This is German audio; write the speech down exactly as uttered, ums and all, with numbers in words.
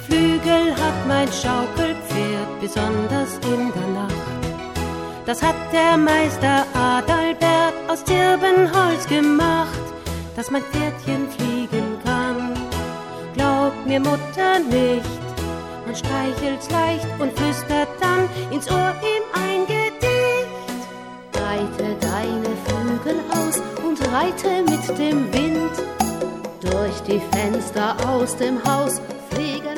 Flügel hat mein Schaukelpferd, besonders in der Nacht. Das hat der Meister Adalbert aus Zirbenholz gemacht, dass mein Pferdchen fliegen kann. Glaubt mir Mutter nicht, man streichelt's leicht und flüstert dann ins Ohr ihm ein Gedicht. Breite deine Flügel aus und reite mit dem Wind durch die Fenster aus dem Haus, fliege